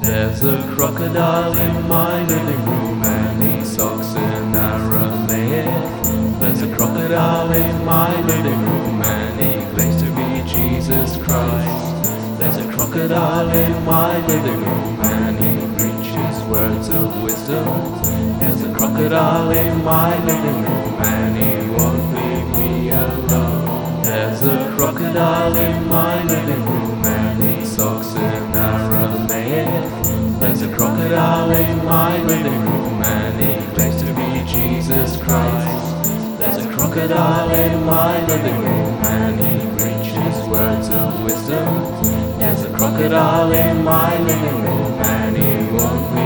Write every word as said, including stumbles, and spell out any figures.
There's a crocodile in my living room and he talks in Aramaic. There's a crocodile in my living room and he claims to be Jesus Christ. There's a crocodile in my living room and he preaches words of wisdom. There's a crocodile in my living room and he won't leave me alone. There's a crocodile in my living room and he talks in Aramaic. There's a crocodile in my living room and he claims to be Jesus Christ. There's a crocodile in my living room and he preaches words of wisdom. There's a crocodile in my living room and he won't